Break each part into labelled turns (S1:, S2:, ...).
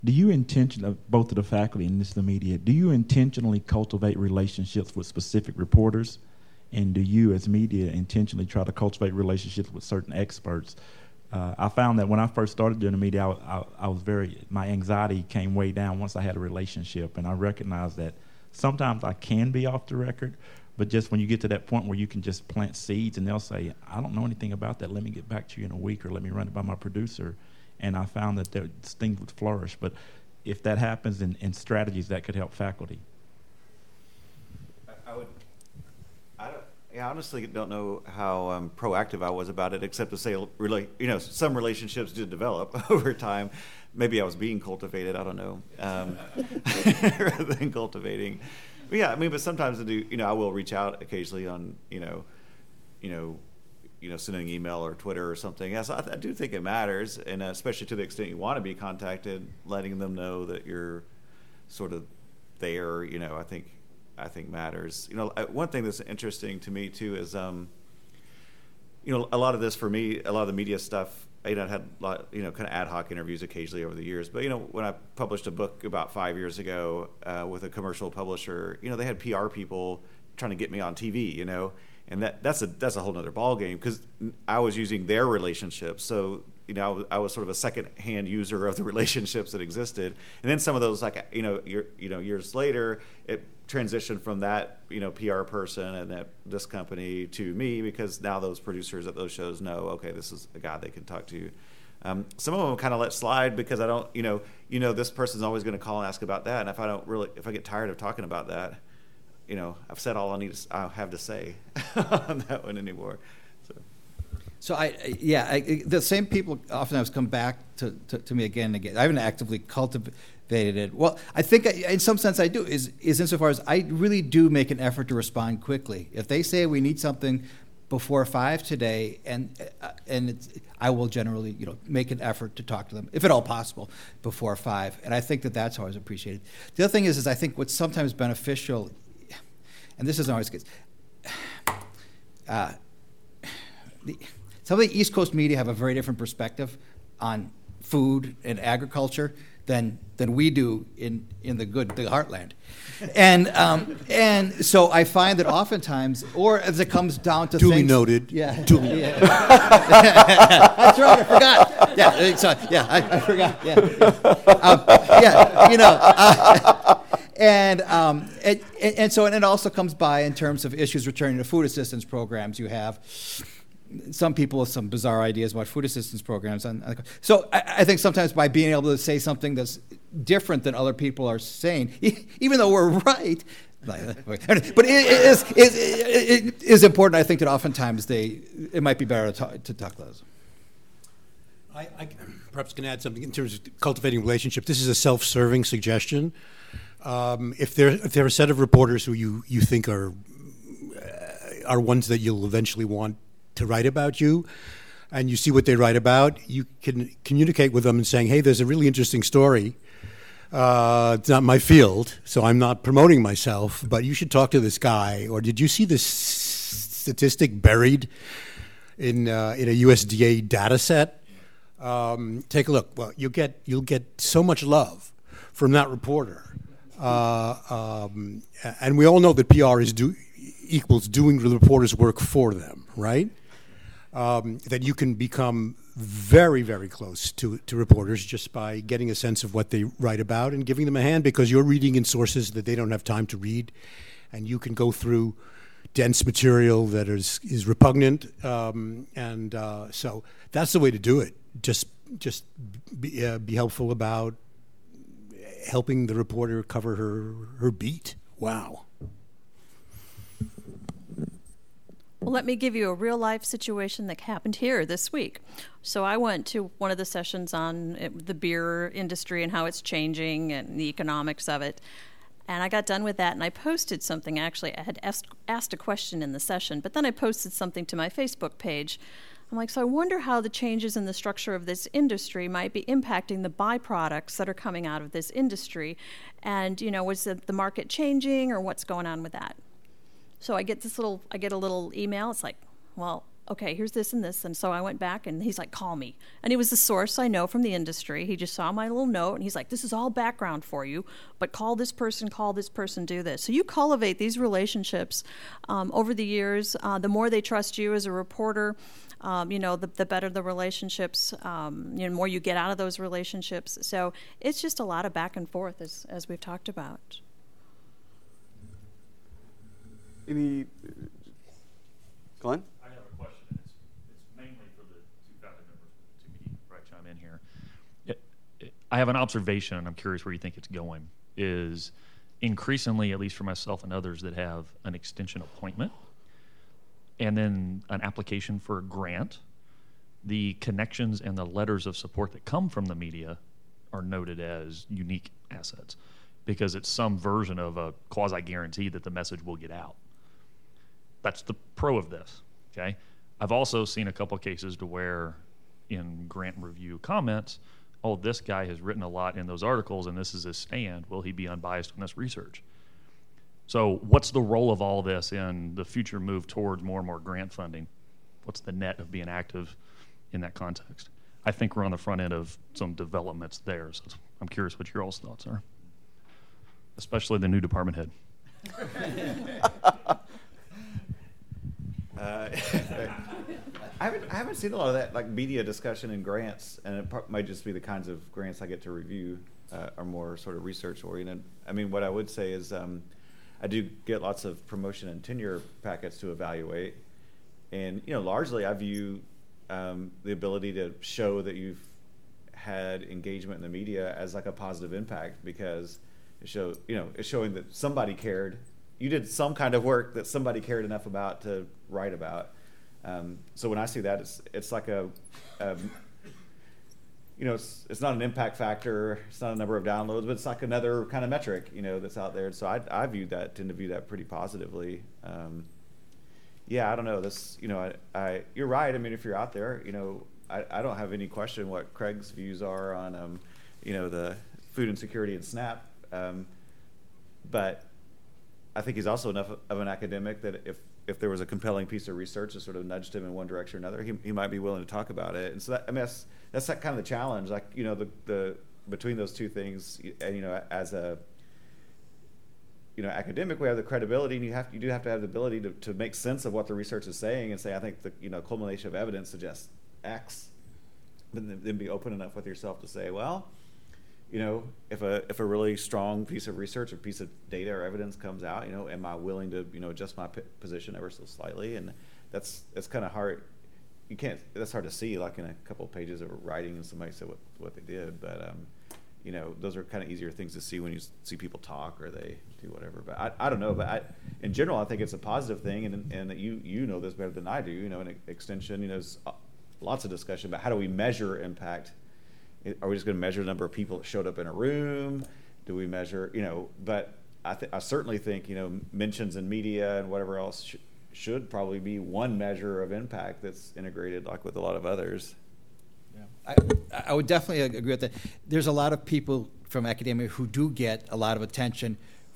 S1: Do you intentionally, both of the faculty and this the media, do you intentionally cultivate relationships with specific reporters? And do you, as media, intentionally try to cultivate relationships with certain experts? I found that when I first started doing the media, I was my anxiety came way down once I had a relationship, and I recognized that sometimes I can be off the record, but just when you get to that point where you can just plant seeds and they'll say, I don't know anything about that, let me get back to you in a week, or let me run it by my producer. And I found that things would flourish. But if that happens in strategies, that could help faculty.
S2: I honestly don't know how proactive I was about it, except to say, some relationships did develop over time. Maybe I was being cultivated, I don't know, rather than cultivating. But yeah, but sometimes I will reach out occasionally on, sending an email or Twitter or something. Yes, I do think it matters, and especially to the extent you want to be contacted, letting them know that you're sort of there. I think matters. One thing that's interesting to me too is, a lot of this for me, a lot of the media stuff. I had a lot, kind of ad hoc interviews occasionally over the years. But when I published a book about 5 years ago with a commercial publisher, they had PR people trying to get me on TV, and that's a whole other ballgame, because I was using their relationships. So I was sort of a second-hand user of the relationships that existed, and then some of those, years later, it transitioned from that PR person and this company to me, because now those producers at those shows know, okay, this is a guy they can talk to. Some of them kind of let slide because I don't, this person's always going to call and ask about that, and if I get tired of talking about that, I've said all I have to say on that one anymore.
S3: So the same people oftentimes come back to me again and again. I haven't actively cultivated it. Well, I think in some sense I do, is insofar as I really do make an effort to respond quickly. If they say we need something before 5 today, and I will generally make an effort to talk to them, if at all possible, before 5. And I think that's always appreciated. The other thing is I think what's sometimes beneficial, and this isn't always good, some of the East Coast media have a very different perspective on food and agriculture than we do in the heartland, and so I find that oftentimes, or as it comes down to
S4: duly
S3: things,
S4: noted,
S3: duly. Yeah. That's right, I forgot. I forgot. And so it also comes by in terms of issues returning to food assistance programs. You have some people with some bizarre ideas about food assistance programs. So I think sometimes by being able to say something that's different than other people are saying, even though we're right, but it is important, I think, that oftentimes it might be better to talk less.
S4: I perhaps can add something in terms of cultivating relationships. This is a self-serving suggestion. If there are a set of reporters who you think are ones that you'll eventually want to write about you, and you see what they write about, you can communicate with them and saying, hey, there's a really interesting story. It's not my field, so I'm not promoting myself, but you should talk to this guy. Or did you see this statistic buried in a USDA data set? Take a look. Well, you'll get so much love from that reporter. And we all know that PR equals doing the reporter's work for them, right? That you can become very, very close to reporters just by getting a sense of what they write about and giving them a hand, because you're reading in sources that they don't have time to read, and you can go through dense material that is repugnant, so that's the way to do it. Just be helpful about helping the reporter cover her beat. Wow.
S5: Well, let me give you a real-life situation that happened here this week. So I went to one of the sessions on the beer industry and how it's changing and the economics of it. And I got done with that, and I posted something. Actually, I had asked a question in the session, but then I posted something to my Facebook page. I'm like, so I wonder how the changes in the structure of this industry might be impacting the byproducts that are coming out of this industry. And, was the market changing, or what's going on with that? So I get a little email. It's like, well, okay, here's this and this. And so I went back and he's like, call me. And he was the source I know from the industry. He just saw my little note and he's like, this is all background for you, but call this person, do this. So you cultivate these relationships over the years. The more they trust you as a reporter, the better the relationships, the more you get out of those relationships. So it's just a lot of back and forth, as we've talked about.
S6: Any, Glenn?
S7: I have a question. It's mainly for the two founding members to me, right, chime in here. I have an observation, and I'm curious where you think it's going, is increasingly, at least for myself and others that have an extension appointment and then an application for a grant, the connections and the letters of support that come from the media are noted as unique assets because it's some version of a quasi-guarantee that the message will get out. That's the pro of this, okay? I've also seen a couple of cases to where in grant review comments, oh, this guy has written a lot in those articles and this is his stand. Will he be unbiased on this research? So what's the role of all this in the future move towards more and more grant funding? What's the net of being active in that context? I think we're on the front end of some developments there, so I'm curious what your all's thoughts are, especially the new department head.
S2: I haven't seen a lot of that, like media discussion and grants, and it might just be the kinds of grants I get to review are more sort of research oriented. I mean, what I would say is I do get lots of promotion and tenure packets to evaluate, and largely I view the ability to show that you've had engagement in the media as like a positive impact because it's showing that somebody cared. You did some kind of work that somebody cared enough about to write about. So when I see that, it's like it's not an impact factor. It's not a number of downloads, but it's like another kind of metric, that's out there. So I tend to view that pretty positively. Yeah, I don't know. This, you're right. I mean, if you're out there, I don't have any question what Craig's views are on, the food insecurity and SNAP. But I think he's also enough of an academic that if there was a compelling piece of research that sort of nudged him in one direction or another, he might be willing to talk about it. And so that's that kind of the challenge. Like the between those two things, and as a academic, we have the credibility, and you do have to have the ability to make sense of what the research is saying and say, I think the culmination of evidence suggests X, but then be open enough with yourself to say, well, if a really strong piece of research or piece of data or evidence comes out, am I willing to adjust my position ever so slightly? And that's kind of hard. That's hard to see like in a couple of pages of writing and somebody said what they did, but those are kind of easier things to see when you see people talk or they do whatever. But I don't know. But in general, I think it's a positive thing, and that you know this better than I do. In extension, there's lots of discussion about how do we measure impact. Are we just going to measure the number of people that showed up in a room? Do we measure, but I certainly think, mentions in media and whatever else should probably be one measure of impact that's integrated like with a lot of others.
S3: Yeah. I would definitely agree with that. There's a lot of people from academia who do get a lot of attention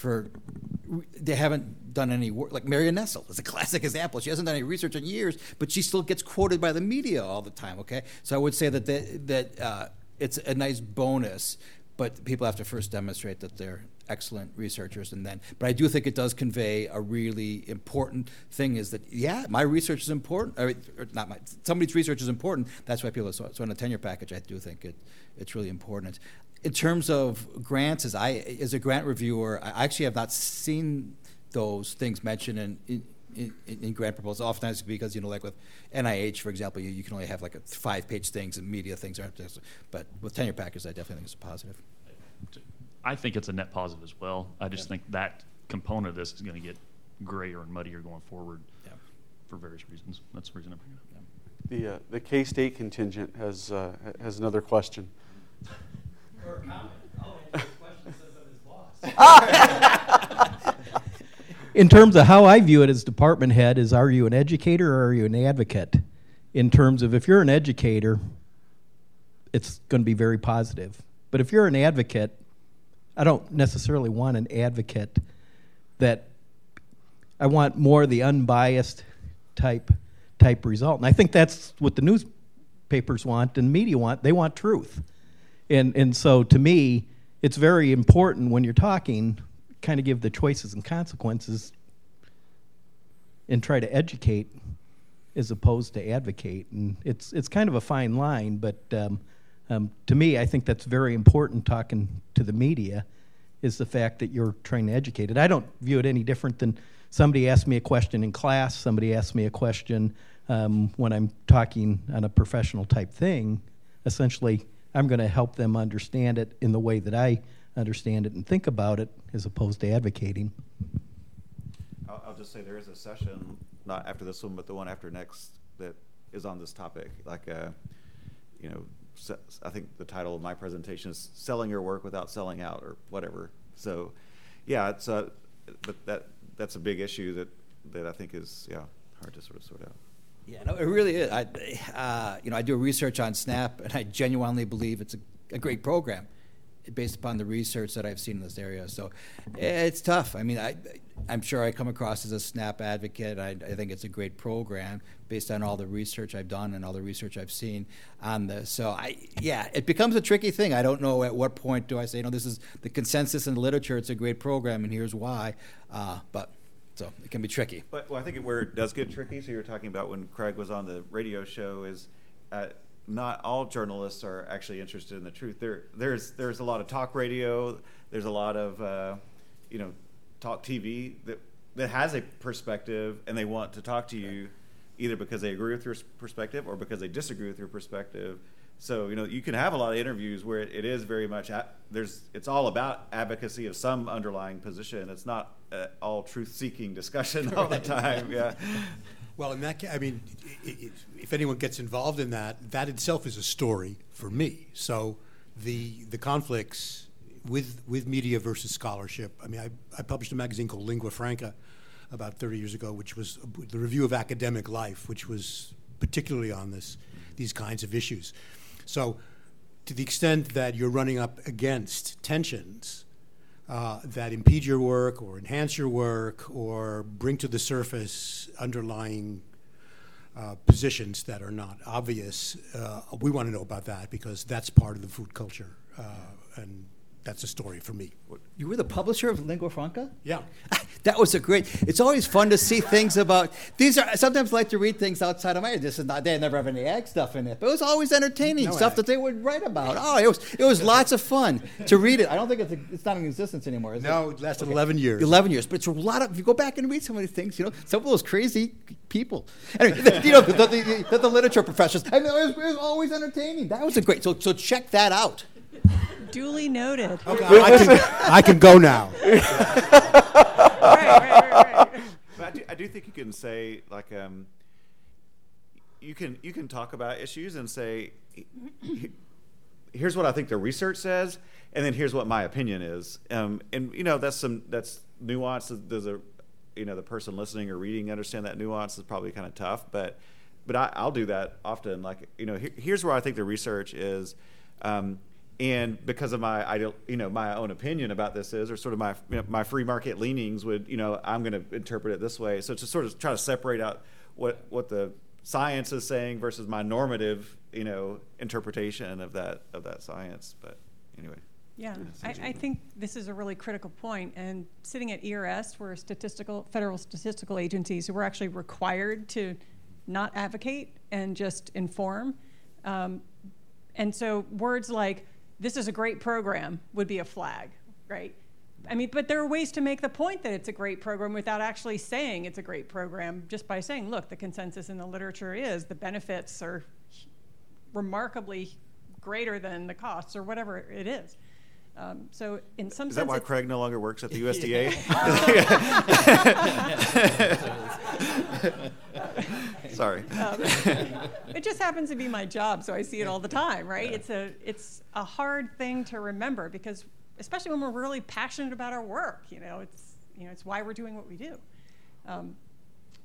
S3: they haven't done any work. Like Marion Nestle is a classic example. She hasn't done any research in years, but she still gets quoted by the media all the time, okay? So I would say that it's a nice bonus, but people have to first demonstrate that they're excellent researchers, but I do think it does convey a really important thing is that, yeah, my research is important, somebody's research is important. That's why people, so in a tenure package, I do think it's really important. In terms of grants, as a grant reviewer, I actually have not seen those things mentioned in grant proposals. Oftentimes because, like with NIH, for example, you can only have like 5-page things and media things aren't there. But with tenure packages, I definitely think it's a positive.
S7: I think it's a net positive as well. I just think that component of this is going to get grayer and muddier going forward for various reasons. That's the reason I'm bringing it up.
S6: The K-State contingent has another question.
S8: Or a comment. The question says that his boss. In terms of how I view it as department head is, are you an educator or are you an advocate? In terms of if you're an educator, it's going to be very positive. But if you're an advocate, I don't necessarily want an advocate I want more of the unbiased type type result. And I think that's what the newspapers want and media want. They want truth. And so to me, it's very important when you're talking, kind of give the choices and consequences and try to educate as opposed to advocate. And it's kind of a fine line, but to me, I think that's very important talking to the media, is the fact that you're trying to educate it. I don't view it any different than somebody asked me a question in class, somebody asked me a question when I'm talking on a professional type thing. Essentially, I'm going to help them understand it in the way that I understand it and think about it, as opposed to advocating.
S2: I'll just say there is a session, not after this one, but the one after next, that is on this topic. Like, I think the title of my presentation is "Selling Your Work Without Selling Out," or whatever. So, yeah, it's but that's a big issue that I think is hard to sort out.
S3: Yeah, no, it really is. I do research on SNAP, and I genuinely believe it's a great program based upon the research that I've seen in this area. So it's tough. I mean, I'm sure I come across as a SNAP advocate. I think it's a great program based on all the research I've done and all the research I've seen on this. So it becomes a tricky thing. I don't know at what point do I say, this is the consensus in the literature. It's a great program, and here's why. So it can be tricky.
S2: But I think where it does get tricky, so you're talking about when Craig was on the radio show, is not all journalists are actually interested in the truth. There's a lot of talk radio. There's a lot of talk TV that has a perspective, and they want to talk to you either because they agree with your perspective or because they disagree with your perspective. So you can have a lot of interviews where it is very much it's all about advocacy of some underlying position. It's not all truth-seeking discussion all the time. Yeah.
S4: Well, in that case, I mean, if anyone gets involved in that itself is a story for me. So the conflicts with media versus scholarship. I mean, I published a magazine called Lingua Franca about 30 years ago, which was the review of academic life, which was particularly on these kinds of issues. So to the extent that you're running up against tensions that impede your work or enhance your work or bring to the surface underlying positions that are not obvious, we want to know about that, because that's part of the food culture, and that's a story for me.
S3: You were the publisher of Lingua Franca?
S4: Yeah.
S3: That was it's always fun to see things about, sometimes I like to read things outside of they never have any ag stuff in it, but it was always entertaining, stuff that they would write about. Oh, it was lots of fun to read it. I don't think it's not in existence anymore, is it?
S4: No, it lasted 11 years.
S3: 11 years, but it's a lot of, if you go back and read some of these things, some of those crazy people. Anyway, the literature professors, it was always entertaining. That was a great, so check that out.
S5: Duly noted.
S4: Okay, I can go now.
S5: Right.
S2: But I do think you can say, like, you can talk about issues and say, here's what I think the research says, and then here's what my opinion is. And that's nuance. Does the person listening or reading understand that nuance is probably kind of tough, but I'll do that often. Like, here's where I think the research is. And because of my own opinion about this is, or sort of my free market leanings would, I'm going to interpret it this way. So to sort of try to separate out what the science is saying versus my normative, interpretation of that science. But anyway.
S9: Yeah, I think this is a really critical point. And sitting at ERS, we're federal statistical agencies who were actually required to not advocate and just inform. And so words like, "This is a great program," would be a flag, right? I mean, but there are ways to make the point that it's a great program without actually saying it's a great program, just by saying, look, the consensus in the literature is the benefits are remarkably greater than the costs, or whatever it is. So in some sense...
S2: Is that why Craig no longer works at the USDA? Sorry.
S9: It just happens to be my job, so I see it all the time, right?
S2: Yeah.
S9: It's a hard thing to remember, because especially when we're really passionate about our work, it's why we're doing what we do.